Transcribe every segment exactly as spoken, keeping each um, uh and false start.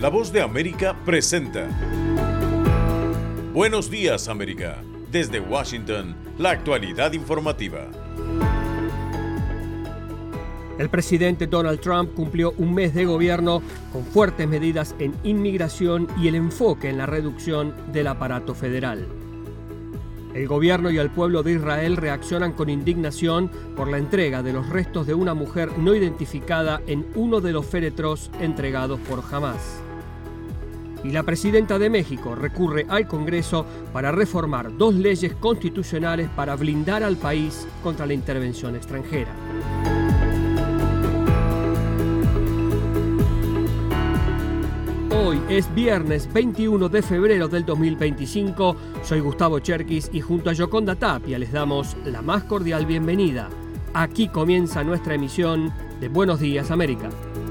La Voz de América presenta Buenos Días, América. Desde Washington, la actualidad informativa. El presidente Donald Trump cumplió un mes de gobierno con fuertes medidas en inmigración y el enfoque en la reducción del aparato federal. El gobierno y el pueblo de Israel reaccionan con indignación por la entrega de los restos de una mujer no identificada en uno de los féretros entregados por Hamás. Y la presidenta de México recurre al Congreso para reformar dos leyes constitucionales para blindar al país contra la intervención extranjera. Hoy es viernes veintiuno de febrero del dos mil veinticinco. Soy Gustavo Cherkis y junto a Yoconda Tapia les damos la más cordial bienvenida. Aquí comienza nuestra emisión de Buenos Días, América.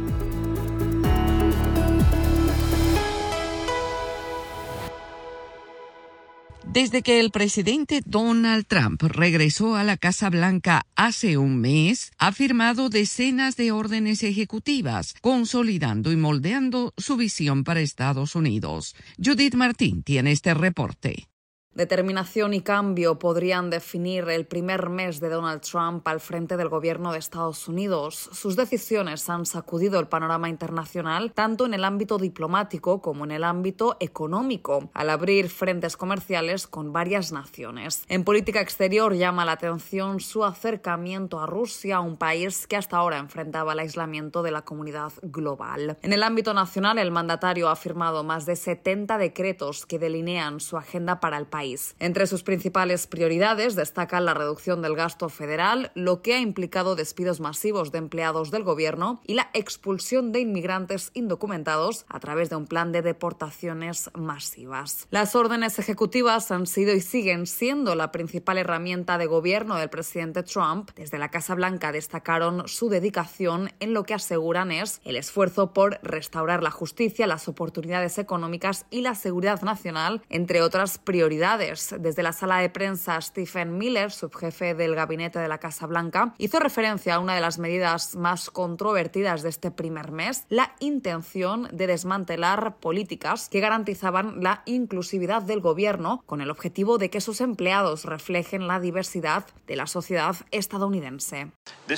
Desde que el presidente Donald Trump regresó a la Casa Blanca hace un mes, ha firmado decenas de órdenes ejecutivas, consolidando y moldeando su visión para Estados Unidos. Judith Martín tiene este reporte. Determinación y cambio podrían definir el primer mes de Donald Trump al frente del gobierno de Estados Unidos. Sus decisiones han sacudido el panorama internacional, tanto en el ámbito diplomático como en el ámbito económico, al abrir frentes comerciales con varias naciones. En política exterior llama la atención su acercamiento a Rusia, un país que hasta ahora enfrentaba el aislamiento de la comunidad global. En el ámbito nacional, el mandatario ha firmado más de setenta decretos que delinean su agenda para el país. Entre sus principales prioridades destacan la reducción del gasto federal, lo que ha implicado despidos masivos de empleados del gobierno y la expulsión de inmigrantes indocumentados a través de un plan de deportaciones masivas. Las órdenes ejecutivas han sido y siguen siendo la principal herramienta de gobierno del presidente Trump. Desde la Casa Blanca destacaron su dedicación en lo que aseguran es el esfuerzo por restaurar la justicia, las oportunidades económicas y la seguridad nacional, entre otras prioridades. Desde la sala de prensa, Stephen Miller, subjefe del gabinete de la Casa Blanca, hizo referencia a una de las medidas más controvertidas de este primer mes, la intención de desmantelar políticas que garantizaban la inclusividad del gobierno con el objetivo de que sus empleados reflejen la diversidad de la sociedad estadounidense.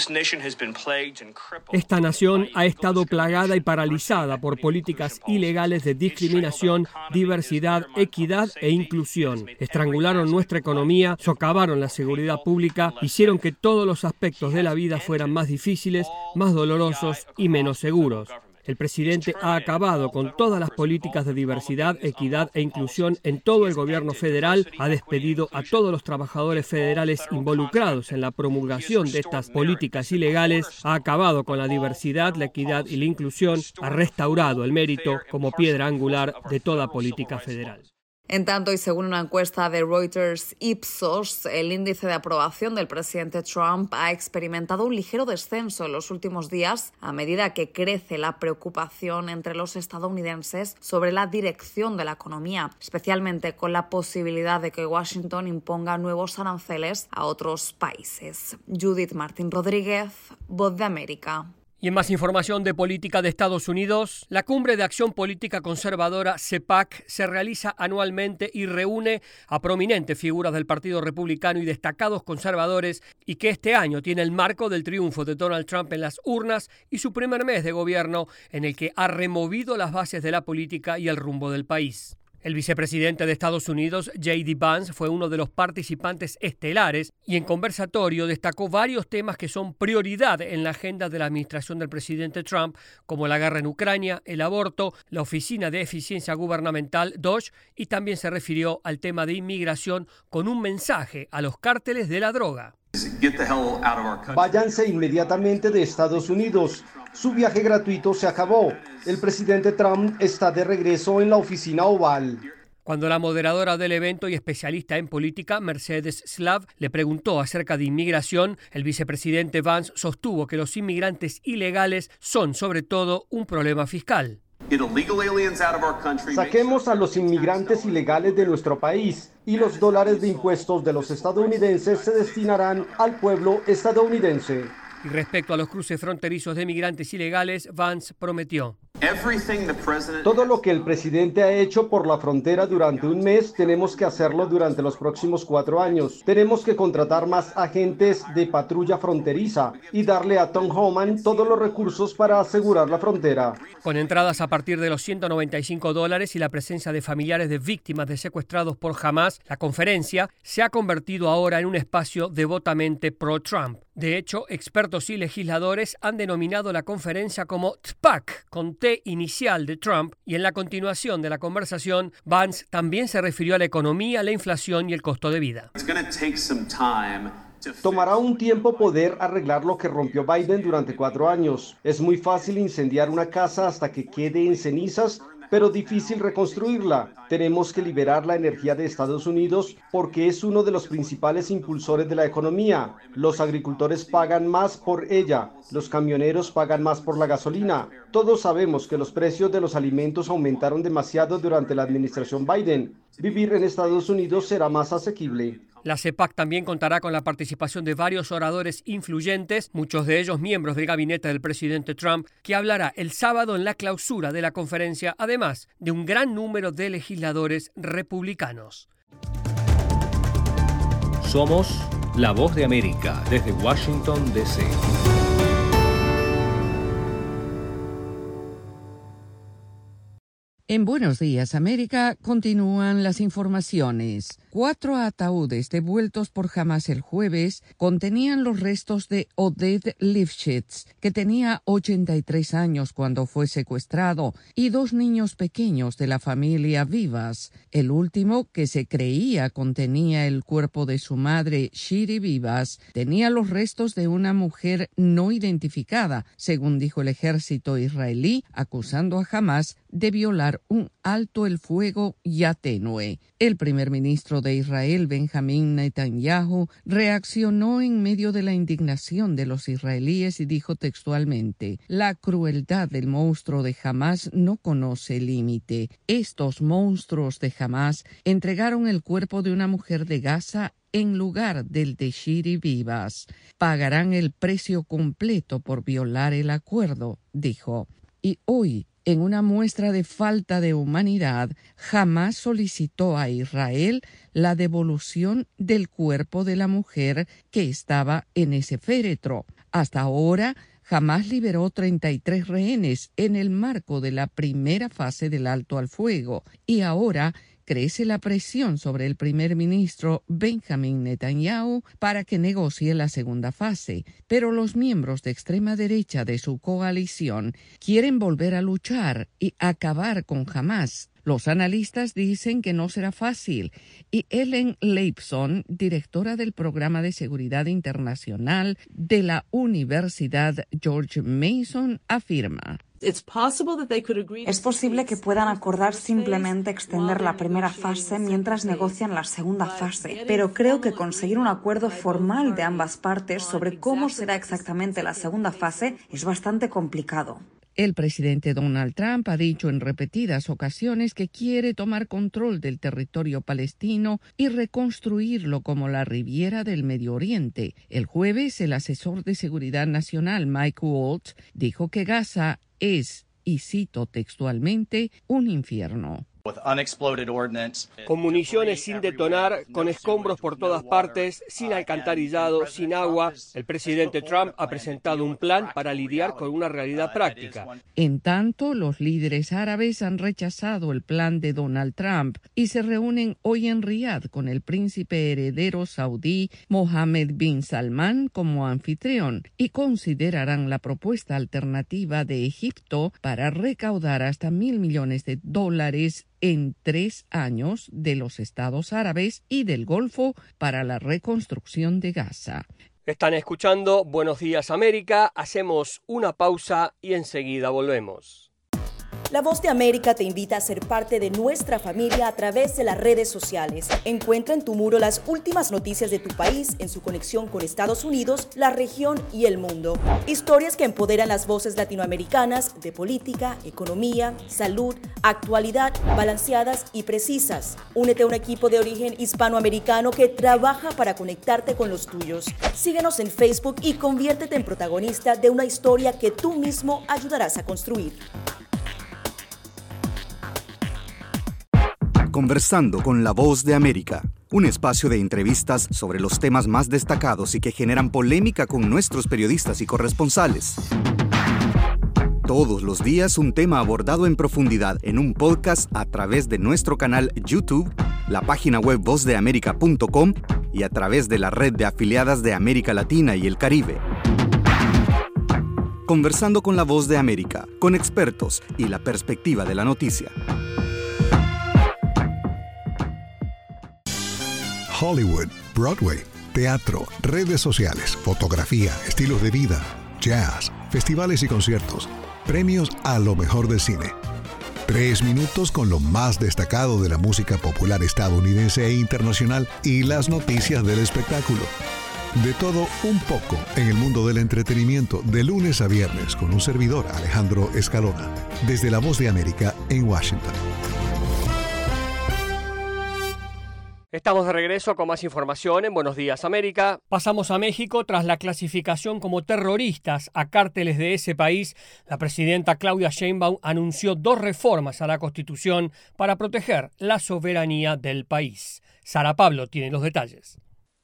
Esta nación ha estado plagada y paralizada por políticas ilegales de discriminación, diversidad, equidad e inclusión. Estrangularon nuestra economía, socavaron la seguridad pública, hicieron que todos los aspectos de la vida fueran más difíciles, más dolorosos y menos seguros. El presidente ha acabado con todas las políticas de diversidad, equidad e inclusión en todo el gobierno federal, ha despedido a todos los trabajadores federales involucrados en la promulgación de estas políticas ilegales, ha acabado con la diversidad, la equidad y la inclusión, ha restaurado el mérito como piedra angular de toda política federal. En tanto, y según una encuesta de Reuters Ipsos, el índice de aprobación del presidente Trump ha experimentado un ligero descenso en los últimos días a medida que crece la preocupación entre los estadounidenses sobre la dirección de la economía, especialmente con la posibilidad de que Washington imponga nuevos aranceles a otros países. Judith Martín Rodríguez, Voz de América. Y en más información de política de Estados Unidos, la Cumbre de Acción Política Conservadora, CEPAC, se realiza anualmente y reúne a prominentes figuras del Partido Republicano y destacados conservadores, y que este año tiene el marco del triunfo de Donald Trump en las urnas y su primer mes de gobierno en el que ha removido las bases de la política y el rumbo del país. El vicepresidente de Estados Unidos, J D Vance, fue uno de los participantes estelares y en conversatorio destacó varios temas que son prioridad en la agenda de la administración del presidente Trump, como la guerra en Ucrania, el aborto, la Oficina de Eficiencia Gubernamental, D O G E, y también se refirió al tema de inmigración con un mensaje a los cárteles de la droga. Váyanse inmediatamente de Estados Unidos. Su viaje gratuito se acabó. El presidente Trump está de regreso en la oficina oval. Cuando la moderadora del evento y especialista en política, Mercedes Slav, le preguntó acerca de inmigración, el vicepresidente Vance sostuvo que los inmigrantes ilegales son sobre todo un problema fiscal. Saquemos a los inmigrantes ilegales de nuestro país y los dólares de impuestos de los estadounidenses se destinarán al pueblo estadounidense. Y respecto a los cruces fronterizos de migrantes ilegales, Vance prometió. Todo lo que el presidente ha hecho por la frontera durante un mes, tenemos que hacerlo durante los próximos cuatro años. Tenemos que contratar más agentes de patrulla fronteriza y darle a Tom Homan todos los recursos para asegurar la frontera. Con entradas a partir de los ciento noventa y cinco dólares y la presencia de familiares de víctimas de secuestrados por Hamás, la conferencia se ha convertido ahora en un espacio devotamente pro-Trump. De hecho, expertos y legisladores han denominado la conferencia como T P A C, con T inicial de Trump, y en la continuación de la conversación, Vance también se refirió a la economía, la inflación y el costo de vida. Tomará un tiempo poder arreglar lo que rompió Biden durante cuatro años. Es muy fácil incendiar una casa hasta que quede en cenizas, pero difícil reconstruirla. Tenemos que liberar la energía de Estados Unidos porque es uno de los principales impulsores de la economía. Los agricultores pagan más por ella, los camioneros pagan más por la gasolina. Todos sabemos que los precios de los alimentos aumentaron demasiado durante la administración Biden. Vivir en Estados Unidos será más asequible. La C E P A C también contará con la participación de varios oradores influyentes, muchos de ellos miembros del gabinete del presidente Trump, que hablará el sábado en la clausura de la conferencia, además de un gran número de legisladores republicanos. Somos la voz de América desde Washington, D C En Buenos Días, América, continúan las informaciones. Cuatro ataúdes devueltos por Hamás el jueves contenían los restos de Oded Lifshitz, que tenía ochenta y tres años cuando fue secuestrado, y dos niños pequeños de la familia Vivas. El último, que se creía contenía el cuerpo de su madre, Shiri Vivas, tenía los restos de una mujer no identificada, según dijo el ejército israelí, acusando a Hamás de violar un alto el fuego ya tenue. El primer ministro de Israel, Benjamín Netanyahu, reaccionó en medio de la indignación de los israelíes y dijo textualmente: la crueldad del monstruo de Hamás no conoce límite. Estos monstruos de Hamás entregaron el cuerpo de una mujer de Gaza en lugar del de Shiri Vivas. Pagarán el precio completo por violar el acuerdo, dijo. Y hoy, en una muestra de falta de humanidad, Hamás solicitó a Israel la devolución del cuerpo de la mujer que estaba en ese féretro. Hasta ahora, Hamás liberó treinta y tres rehenes en el marco de la primera fase del alto al fuego, y ahora crece la presión sobre el primer ministro Benjamín Netanyahu para que negocie la segunda fase, pero los miembros de extrema derecha de su coalición quieren volver a luchar y acabar con Hamás. Los analistas dicen que no será fácil, y Ellen Leibson, directora del Programa de Seguridad Internacional de la Universidad George Mason, afirma: es posible que puedan acordar simplemente extender la primera fase mientras negocian la segunda fase, pero creo que conseguir un acuerdo formal de ambas partes sobre cómo será exactamente la segunda fase es bastante complicado. El presidente Donald Trump ha dicho en repetidas ocasiones que quiere tomar control del territorio palestino y reconstruirlo como la Riviera del Medio Oriente. El jueves, el asesor de seguridad nacional Mike Waltz dijo que Gaza es, y cito textualmente, un infierno. Con municiones sin detonar, con escombros por todas partes, sin alcantarillado, sin agua, el presidente Trump ha presentado un plan para lidiar con una realidad práctica. En tanto, los líderes árabes han rechazado el plan de Donald Trump y se reúnen hoy en Riad con el príncipe heredero saudí Mohammed bin Salman como anfitrión y considerarán la propuesta alternativa de Egipto para recaudar hasta mil millones de dólares en tres años de los estados árabes y del Golfo para la reconstrucción de Gaza. Están escuchando Buenos Días América, hacemos una pausa y enseguida volvemos. La Voz de América te invita a ser parte de nuestra familia a través de las redes sociales. Encuentra en tu muro las últimas noticias de tu país en su conexión con Estados Unidos, la región y el mundo. Historias que empoderan las voces latinoamericanas de política, economía, salud, actualidad, balanceadas y precisas. Únete a un equipo de origen hispanoamericano que trabaja para conectarte con los tuyos. Síguenos en Facebook y conviértete en protagonista de una historia que tú mismo ayudarás a construir. Conversando con la Voz de América, un espacio de entrevistas sobre los temas más destacados y que generan polémica con nuestros periodistas y corresponsales. Todos los días un tema abordado en profundidad en un podcast a través de nuestro canal YouTube, la página web voz de américa punto com y a través de la red de afiliadas de América Latina y el Caribe. Conversando con la Voz de América, con expertos y la perspectiva de la noticia. Hollywood, Broadway, teatro, redes sociales, fotografía, estilos de vida, jazz, festivales y conciertos, premios a lo mejor del cine. Tres minutos con lo más destacado de la música popular estadounidense e internacional y las noticias del espectáculo. De todo un poco en el mundo del entretenimiento, de lunes a viernes con un servidor, Alejandro Escalona, desde La Voz de América en Washington. Estamos de regreso con más información en Buenos Días América. Pasamos a México. Tras la clasificación como terroristas a cárteles de ese país, la presidenta Claudia Sheinbaum anunció dos reformas a la Constitución para proteger la soberanía del país. Sara Pablo tiene los detalles.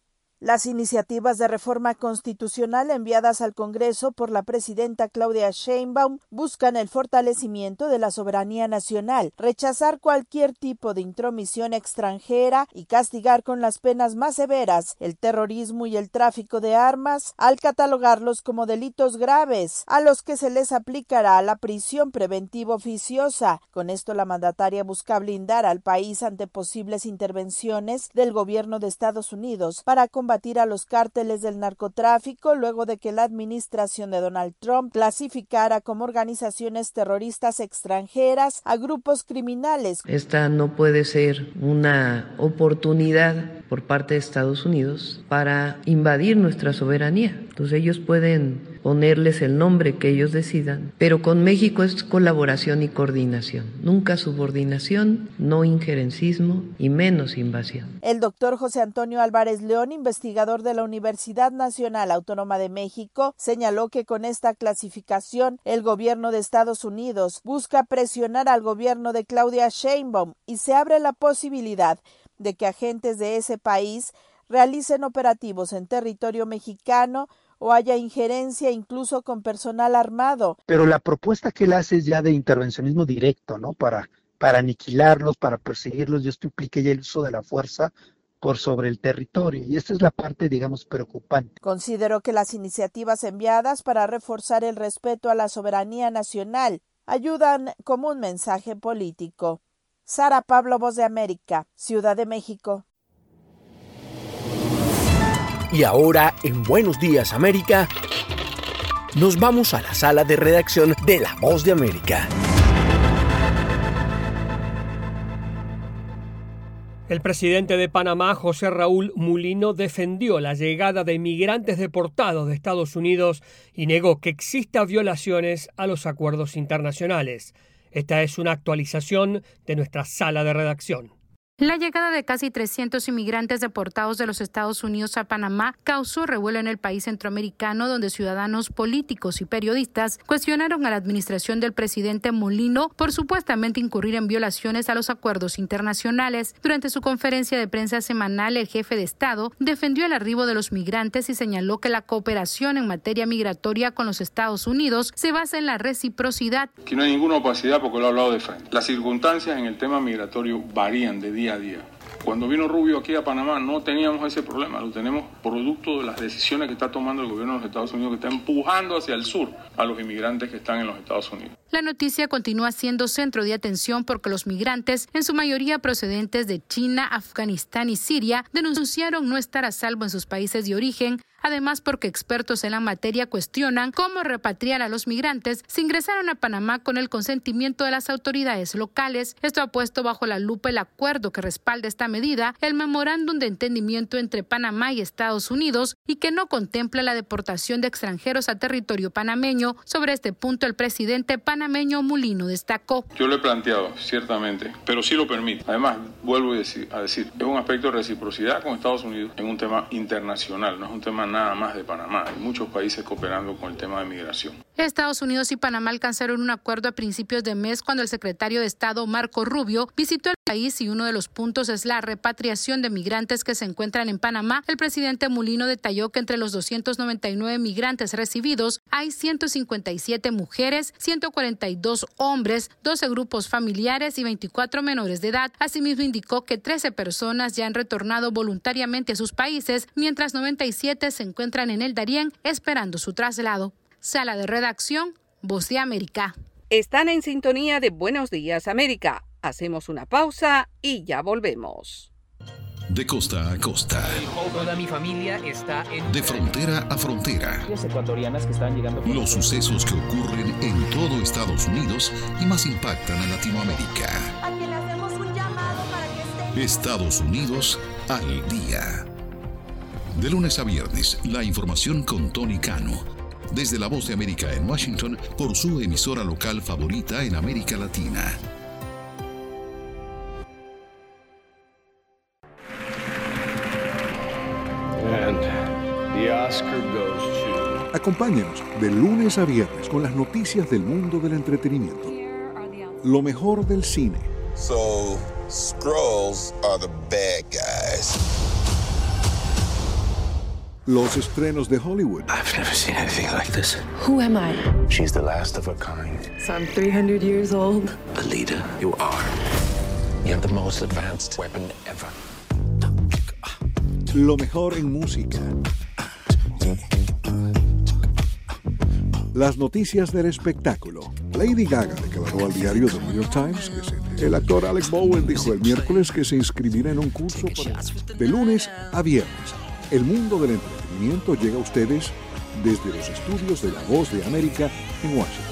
Las iniciativas de reforma constitucional enviadas al Congreso por la presidenta Claudia Sheinbaum buscan el fortalecimiento de la soberanía nacional, rechazar cualquier tipo de intromisión extranjera y castigar con las penas más severas el terrorismo y el tráfico de armas, al catalogarlos como delitos graves, a los que se les aplicará la prisión preventiva oficiosa. Con esto, la mandataria busca blindar al país ante posibles intervenciones del gobierno de Estados Unidos para combatir combatir a los cárteles del narcotráfico luego de que la administración de Donald Trump clasificara como organizaciones terroristas extranjeras a grupos criminales. Esta no puede ser una oportunidad por parte de Estados Unidos para invadir nuestra soberanía. Entonces ellos pueden ponerles el nombre que ellos decidan, pero con México es colaboración y coordinación, nunca subordinación, no injerencismo y menos invasión. El doctor José Antonio Álvarez León, investigador de la Universidad Nacional Autónoma de México, señaló que con esta clasificación el gobierno de Estados Unidos busca presionar al gobierno de Claudia Sheinbaum y se abre la posibilidad de que agentes de ese país realicen operativos en territorio mexicano o haya injerencia incluso con personal armado. Pero la propuesta que él hace es ya de intervencionismo directo, ¿no? Para, para aniquilarlos, para perseguirlos, y esto implica ya el uso de la fuerza por sobre el territorio, y esta es la parte, digamos, preocupante. Considero que las iniciativas enviadas para reforzar el respeto a la soberanía nacional ayudan como un mensaje político. Sara Pablo, Voz de América, Ciudad de México. Y ahora, en Buenos Días América, nos vamos a la sala de redacción de La Voz de América. El presidente de Panamá, José Raúl Mulino, defendió la llegada de inmigrantes deportados de Estados Unidos y negó que exista violaciones a los acuerdos internacionales. Esta es una actualización de nuestra sala de redacción. La llegada de casi trescientos inmigrantes deportados de los Estados Unidos a Panamá causó revuelo en el país centroamericano, donde ciudadanos, políticos y periodistas cuestionaron a la administración del presidente Mulino por supuestamente incurrir en violaciones a los acuerdos internacionales. Durante su conferencia de prensa semanal, el jefe de Estado defendió el arribo de los migrantes y señaló que la cooperación en materia migratoria con los Estados Unidos se basa en la reciprocidad. Aquí no hay ninguna opacidad porque lo he hablado de frente. Las circunstancias en el tema migratorio varían de día a día. Cuando vino Rubio aquí a Panamá no teníamos ese problema, lo tenemos producto de las decisiones que está tomando el gobierno de los Estados Unidos, que está empujando hacia el sur a los inmigrantes que están en los Estados Unidos. La noticia continúa siendo centro de atención porque los migrantes, en su mayoría procedentes de China, Afganistán y Siria, denunciaron no estar a salvo en sus países de origen. Además, porque expertos en la materia cuestionan cómo repatriar a los migrantes si ingresaron a Panamá con el consentimiento de las autoridades locales. Esto ha puesto bajo la lupa el acuerdo que respalda esta medida, el memorándum de entendimiento entre Panamá y Estados Unidos, y que no contempla la deportación de extranjeros a territorio panameño. Sobre este punto, el presidente panameño Mulino destacó. Yo lo he planteado, ciertamente, pero sí lo permite. Además, vuelvo a decir, a decir, es un aspecto de reciprocidad con Estados Unidos en un tema internacional, no es un tema nada más de Panamá. Hay muchos países cooperando con el tema de migración. Estados Unidos y Panamá alcanzaron un acuerdo a principios de mes cuando el secretario de Estado Marco Rubio visitó el país y uno de los puntos es la repatriación de migrantes que se encuentran en Panamá. El presidente Mulino detalló que entre los doscientos noventa y nueve migrantes recibidos hay ciento cincuenta y siete mujeres, ciento cuarenta y dos hombres, doce grupos familiares y veinticuatro menores de edad. Asimismo indicó que trece personas ya han retornado voluntariamente a sus países, mientras noventa y siete se encuentran en el Darién esperando su traslado. Sala de redacción, Voz de América. Están en sintonía de Buenos Días América. Hacemos una pausa y ya volvemos. De costa a costa. Toda mi familia está en... De frontera a frontera. Las ecuatorianas que están llegando... Los sucesos que ocurren en todo Estados Unidos y más impactan a Latinoamérica. A quien le hacemos un llamado para que esté... Estados Unidos al día. De lunes a viernes, la información con Tony Cano. Desde La Voz de América en Washington, por su emisora local favorita en América Latina. And the Oscar goes to... Acompáñenos de lunes a viernes con las noticias del mundo del entretenimiento. Lo mejor del cine. So, Skrulls are the bad guys. Los estrenos de Hollywood. I've never seen anything like this. Who am I? She's the last of her kind. So I'm three hundred years old. Alita, you are. You have the most advanced weapon ever. Lo mejor en música. Las noticias del espectáculo. Lady Gaga declaró al diario The New York Times que se... El actor Alec Bowen dijo el miércoles que se inscribirá en un curso para... de lunes a viernes. El mundo del entretenimiento llega a ustedes desde los estudios de La Voz de América en Washington.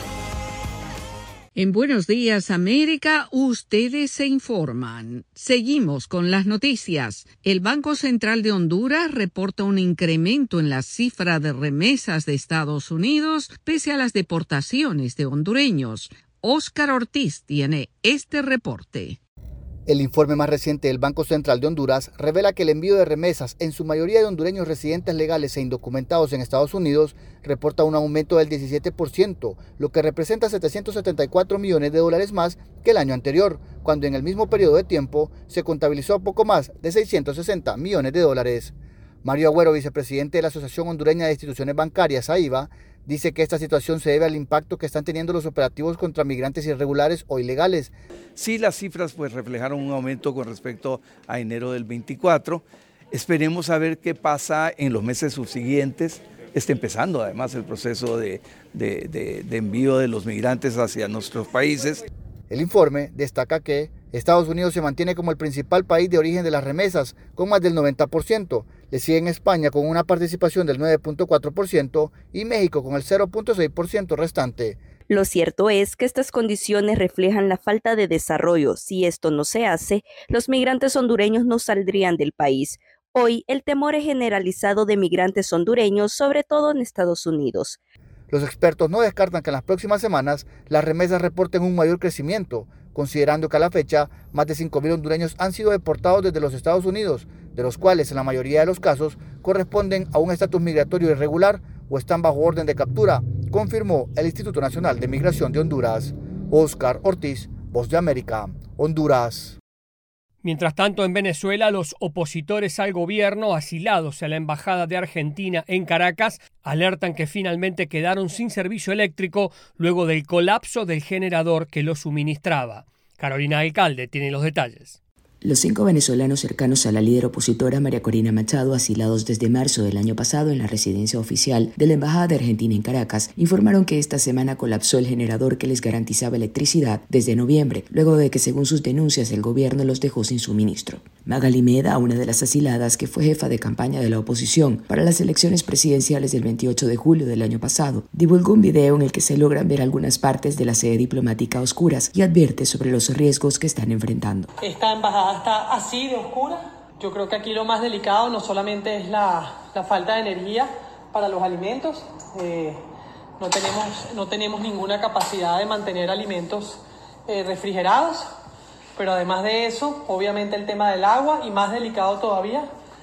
En Buenos Días América, ustedes se informan. Seguimos con las noticias. El Banco Central de Honduras reporta un incremento en la cifra de remesas de Estados Unidos pese a las deportaciones de hondureños. Óscar Ortiz tiene este reporte. El informe más reciente del Banco Central de Honduras revela que el envío de remesas, en su mayoría de hondureños residentes legales e indocumentados en Estados Unidos, reporta un aumento del diecisiete por ciento, lo que representa setecientos setenta y cuatro millones de dólares más que el año anterior, cuando en el mismo periodo de tiempo se contabilizó poco más de seiscientos sesenta millones de dólares. Mario Agüero, vicepresidente de la Asociación Hondureña de Instituciones Bancarias, A I B A, dice que esta situación se debe al impacto que están teniendo los operativos contra migrantes irregulares o ilegales. Sí, las cifras pues reflejaron un aumento con respecto a enero del veinticuatro. Esperemos a ver qué pasa en los meses subsiguientes. Está empezando además el proceso de, de, de, de envío de los migrantes hacia nuestros países. El informe destaca que Estados Unidos se mantiene como el principal país de origen de las remesas, con más del noventa por ciento. Le siguen España con una participación del nueve punto cuatro por ciento y México con el cero punto seis por ciento restante. Lo cierto es que estas condiciones reflejan la falta de desarrollo. Si esto no se hace, los migrantes hondureños no saldrían del país. Hoy, el temor es generalizado de migrantes hondureños, sobre todo en Estados Unidos. Los expertos no descartan que en las próximas semanas las remesas reporten un mayor crecimiento, considerando que a la fecha más de cinco mil hondureños han sido deportados desde los Estados Unidos, de los cuales en la mayoría de los casos corresponden a un estatus migratorio irregular o están bajo orden de captura, confirmó el Instituto Nacional de Migración de Honduras. Óscar Ortiz, Voz de América, Honduras. Mientras tanto, en Venezuela, los opositores al gobierno, asilados a la Embajada de Argentina en Caracas, alertan que finalmente quedaron sin servicio eléctrico luego del colapso del generador que lo suministraba. Carolina Alcalde tiene los detalles. Los cinco venezolanos cercanos a la líder opositora María Corina Machado, asilados desde marzo del año pasado en la residencia oficial de la Embajada de Argentina en Caracas, informaron que esta semana colapsó el generador que les garantizaba electricidad desde noviembre, luego de que, según sus denuncias, el gobierno los dejó sin suministro. Magali Meda, una de las asiladas que fue jefa de campaña de la oposición para las elecciones presidenciales del veintiocho de julio del año pasado, divulgó un video en el que se logran ver algunas partes de la sede diplomática a oscuras y advierte sobre los riesgos que están enfrentando. Esta embajada está así de oscura. Yo creo que aquí lo más delicado no solamente es la, la falta de energía para los alimentos. Eh, no tenemos, no tenemos ninguna capacidad de mantener alimentos eh, refrigerados. Pero además de eso, obviamente el tema del agua y más delicado todavía,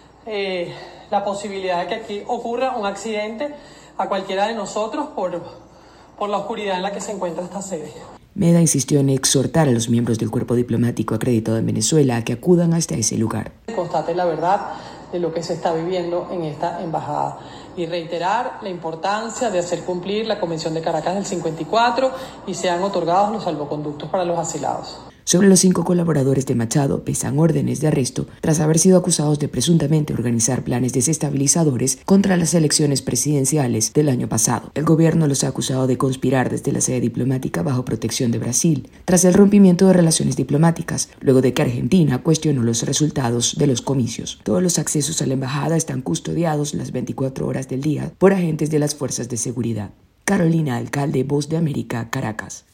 eh, la posibilidad de que aquí ocurra un accidente a cualquiera de nosotros por, por la oscuridad en la que se encuentra esta sede. Meda insistió en exhortar a los miembros del cuerpo diplomático acreditado en Venezuela a que acudan hasta ese lugar. Constate la verdad de lo que se está viviendo en esta embajada y reiterar la importancia de hacer cumplir la Convención de Caracas del cincuenta y cuatro y sean otorgados los salvoconductos para los asilados. Sobre los cinco colaboradores de Machado pesan órdenes de arresto tras haber sido acusados de presuntamente organizar planes desestabilizadores contra las elecciones presidenciales del año pasado. El gobierno los ha acusado de conspirar desde la sede diplomática bajo protección de Brasil, tras el rompimiento de relaciones diplomáticas, luego de que Argentina cuestionó los resultados de los comicios. Todos los accesos a la embajada están custodiados las veinticuatro horas del día por agentes de las fuerzas de seguridad. Carolina Alcalde, Voz de América, Caracas.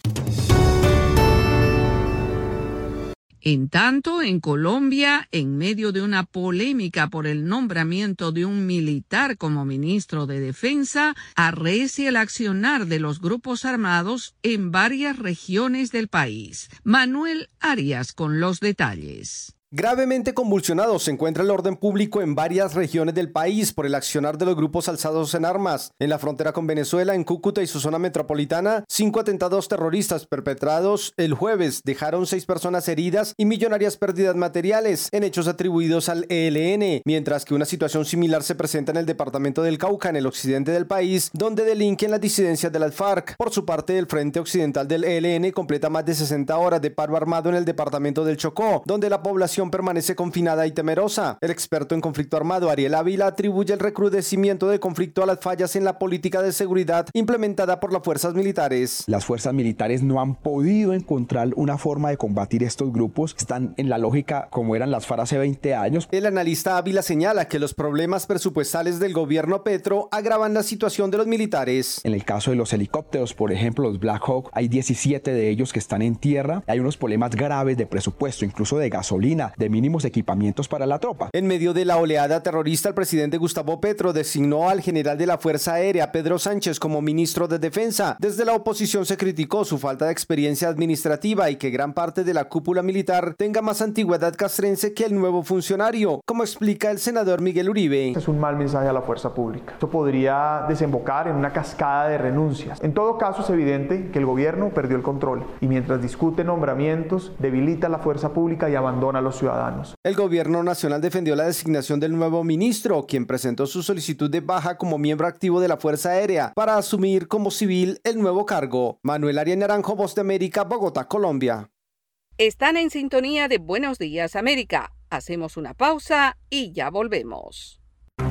En tanto, en Colombia, en medio de una polémica por el nombramiento de un militar como ministro de Defensa, arrecia el accionar de los grupos armados en varias regiones del país. Manuel Arias con los detalles. Gravemente convulsionado se encuentra el orden público en varias regiones del país por el accionar de los grupos alzados en armas. En la frontera con Venezuela, en Cúcuta y su zona metropolitana, cinco atentados terroristas perpetrados el jueves dejaron seis personas heridas y millonarias pérdidas materiales en hechos atribuidos al E L N, mientras que una situación similar se presenta en el departamento del Cauca, en el occidente del país, donde delinquen las disidencias de las FARC. Por su parte, el Frente Occidental del E L N completa más de sesenta horas de paro armado en el departamento del Chocó, donde la población permanece confinada y temerosa. El experto en conflicto armado Ariel Ávila atribuye el recrudecimiento del conflicto a las fallas en la política de seguridad implementada por las fuerzas militares. Las fuerzas militares no han podido encontrar una forma de combatir estos grupos. Están en la lógica como eran las FARC hace veinte años. El analista Ávila señala que los problemas presupuestales del gobierno Petro agravan la situación de los militares. En el caso de los helicópteros, por ejemplo, los Black Hawk, hay diecisiete de ellos que están en tierra. Hay unos problemas graves de presupuesto, incluso de gasolina, de mínimos equipamientos para la tropa. En medio de la oleada terrorista, el presidente Gustavo Petro designó al general de la Fuerza Aérea, Pedro Sánchez, como ministro de Defensa. Desde la oposición se criticó su falta de experiencia administrativa y que gran parte de la cúpula militar tenga más antigüedad castrense que el nuevo funcionario, como explica el senador Miguel Uribe. Es un mal mensaje a la fuerza pública. Esto podría desembocar en una cascada de renuncias. En todo caso, es evidente que el gobierno perdió el control y mientras discute nombramientos, debilita la fuerza pública y abandona a los ciudadanos. El gobierno nacional defendió la designación del nuevo ministro, quien presentó su solicitud de baja como miembro activo de la Fuerza Aérea para asumir como civil el nuevo cargo. Manuel Arias Naranjo, Voz de América, Bogotá, Colombia. Están en sintonía de Buenos Días América. Hacemos una pausa y ya volvemos.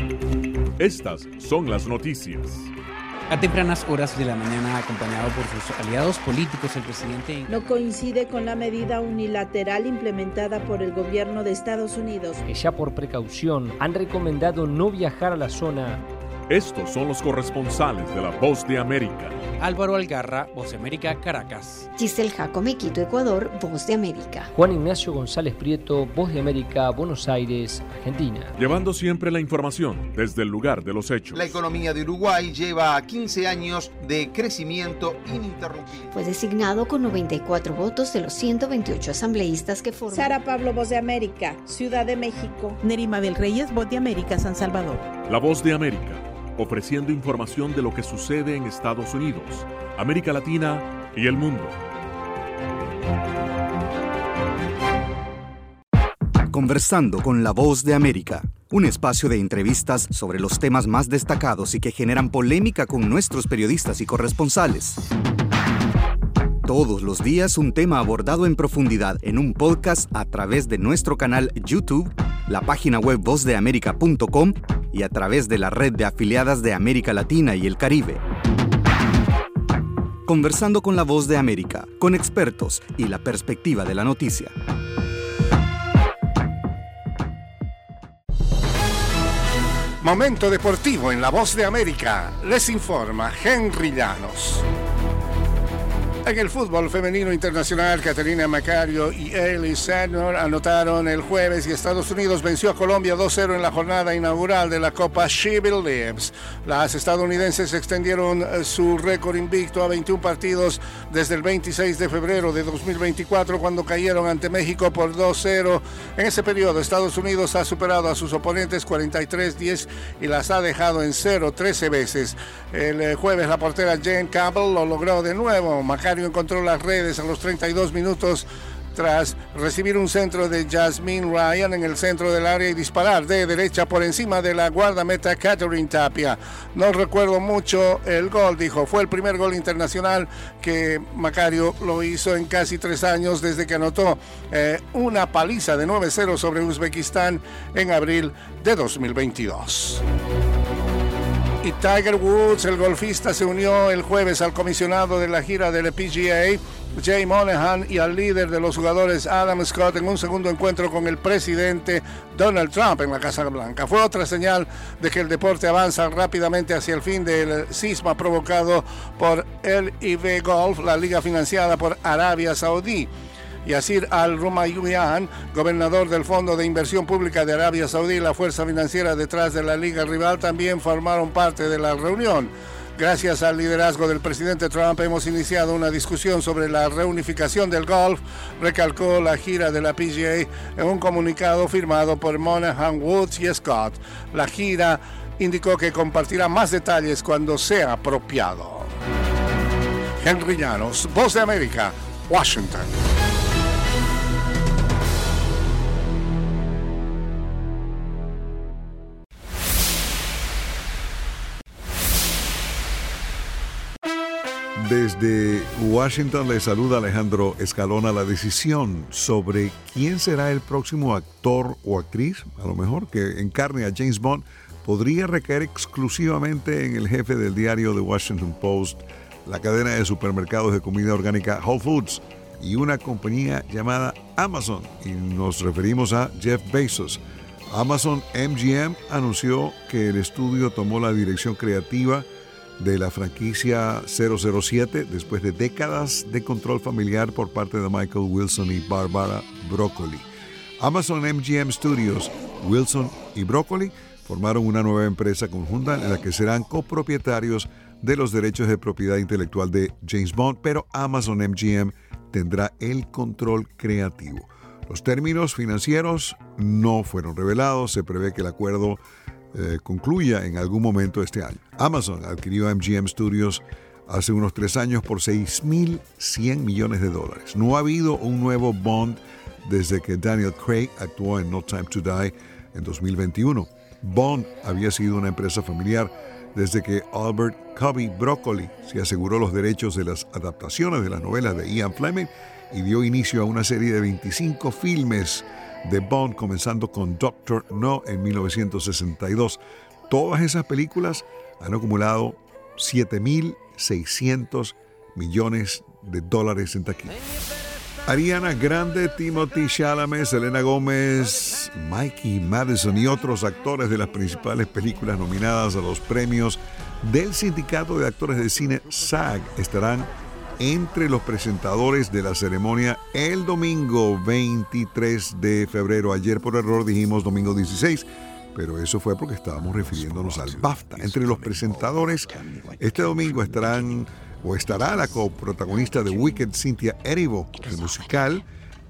Estas son las noticias. A tempranas horas de la mañana, acompañado por sus aliados políticos, el presidente no coincide con la medida unilateral implementada por el gobierno de Estados Unidos, que ya por precaución han recomendado no viajar a la zona. Estos son los corresponsales de La Voz de América. Álvaro Algarra, Voz de América, Caracas. Giselle Jacome, Quito, Ecuador, Voz de América. Juan Ignacio González Prieto, Voz de América, Buenos Aires, Argentina. Llevando siempre la información desde el lugar de los hechos. La economía de Uruguay lleva quince años de crecimiento ininterrumpido. Fue designado con noventa y cuatro votos de los ciento veintiocho asambleístas que forman. Sara Pablo, Voz de América, Ciudad de México. Nerima del Reyes, Voz de América, San Salvador. La Voz de América, ofreciendo información de lo que sucede en Estados Unidos, América Latina y el mundo. Conversando con La Voz de América, un espacio de entrevistas sobre los temas más destacados y que generan polémica con nuestros periodistas y corresponsales. Todos los días un tema abordado en profundidad en un podcast a través de nuestro canal YouTube, la página web voz de américa punto com y a través de la red de afiliadas de América Latina y el Caribe. Conversando con La Voz de América, con expertos y la perspectiva de la noticia. Momento deportivo en La Voz de América. Les informa Henry Llanos. En el fútbol femenino internacional, Caterina Macario y Ailey Sadner anotaron el jueves y Estados Unidos venció a Colombia dos cero en la jornada inaugural de la Copa She Believes. Las estadounidenses extendieron su récord invicto a veintiún partidos desde el veintiséis de febrero de dos mil veinticuatro, cuando cayeron ante México por dos cero. En ese periodo, Estados Unidos ha superado a sus oponentes cuarenta y tres diez y las ha dejado en cero trece veces. El jueves, la portera Jane Campbell lo logró de nuevo. Macario encontró las redes a los treinta y dos minutos tras recibir un centro de Jasmine Ryan en el centro del área y disparar de derecha por encima de la guardameta Catherine Tapia. No recuerdo mucho el gol, dijo. Fue el primer gol internacional que Macario lo hizo en casi tres años desde que anotó eh, una paliza de nueve cero sobre Uzbekistán en abril de dos mil veintidós. Y Tiger Woods, el golfista, se unió el jueves al comisionado de la gira del P G A, Jay Monahan, y al líder de los jugadores, Adam Scott, en un segundo encuentro con el presidente Donald Trump en la Casa Blanca. Fue otra señal de que el deporte avanza rápidamente hacia el fin del cisma provocado por el I V Golf, la liga financiada por Arabia Saudí. Yasir Al-Rumayyan, gobernador del Fondo de Inversión Pública de Arabia Saudí, y la fuerza financiera detrás de la liga rival, también formaron parte de la reunión. Gracias al liderazgo del presidente Trump hemos iniciado una discusión sobre la reunificación del golf, recalcó la gira de la P G A en un comunicado firmado por Monahan, Woods y Scott. La gira indicó que compartirá más detalles cuando sea apropiado. Henry Llanos, Voz de América, Washington. Desde Washington le saluda Alejandro Escalona. La decisión sobre quién será el próximo actor o actriz, a lo mejor que encarne a James Bond, podría recaer exclusivamente en el jefe del diario The Washington Post, la cadena de supermercados de comida orgánica Whole Foods y una compañía llamada Amazon. Y nos referimos a Jeff Bezos. Amazon M G M anunció que el estudio tomó la dirección creativa de la franquicia cero cero siete después de décadas de control familiar por parte de Michael Wilson y Barbara Broccoli. Amazon M G M Studios, Wilson y Broccoli formaron una nueva empresa conjunta en la que serán copropietarios de los derechos de propiedad intelectual de James Bond, pero Amazon M G M tendrá el control creativo. Los términos financieros no fueron revelados. Se prevé que el acuerdo Eh, concluya en algún momento este año. Amazon adquirió a M G M Studios hace unos tres años por seis mil cien millones de dólares. No ha habido un nuevo Bond desde que Daniel Craig actuó en No Time to Die en dos mil veintiuno. Bond había sido una empresa familiar desde que Albert Cubby Broccoli se aseguró los derechos de las adaptaciones de las novelas de Ian Fleming y dio inicio a una serie de veinticinco filmes de Bond, comenzando con Doctor No en mil novecientos sesenta y dos. Todas esas películas han acumulado siete mil seiscientos millones de dólares en taquilla. Ariana Grande, Timothée Chalamet, Selena Gómez, Mikey Madison y otros actores de las principales películas nominadas a los premios del Sindicato de Actores de Cine SAG estarán entre los presentadores de la ceremonia el domingo veintitrés de febrero. Ayer por error dijimos domingo dieciséis, pero eso fue porque estábamos refiriéndonos al BAFTA. Entre los presentadores este domingo estarán o estará la coprotagonista de Wicked, Cynthia Erivo. El musical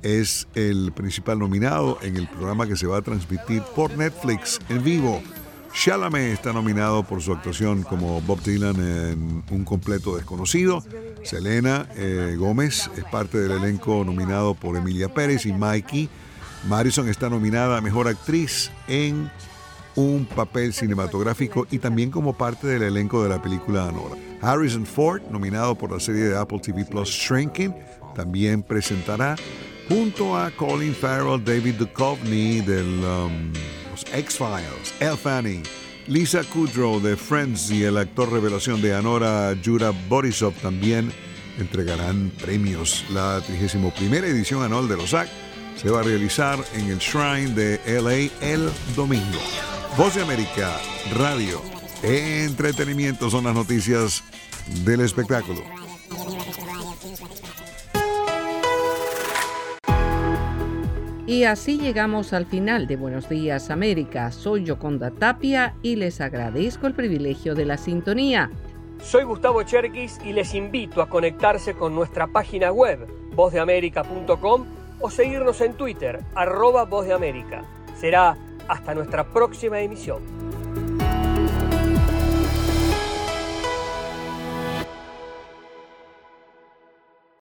es el principal nominado en el programa que se va a transmitir por Netflix en vivo. Chalamet está nominado por su actuación como Bob Dylan en Un completo desconocido. Selena eh, Gómez es parte del elenco nominado por Emilia Pérez, y Mikey Madison está nominada a Mejor Actriz en un papel cinematográfico y también como parte del elenco de la película Anora. Harrison Ford, nominado por la serie de Apple T V Plus Shrinking, también presentará junto a Colin Farrell, David Duchovny del um, los X-Files, Elle Fanning, Lisa Kudrow de Friends y el actor revelación de Anora, Jura Borisov, también entregarán premios. La trigésima primera edición anual de los SAG se va a realizar en el Shrine de L A el domingo. Voz de América, radio, entretenimiento son las noticias del espectáculo. Y así llegamos al final de Buenos Días América. Soy Yoconda Tapia y les agradezco el privilegio de la sintonía. Soy Gustavo Cherkis y les invito a conectarse con nuestra página web, voz de américa punto com, o seguirnos en Twitter, arroba Voz de América. Será hasta nuestra próxima emisión.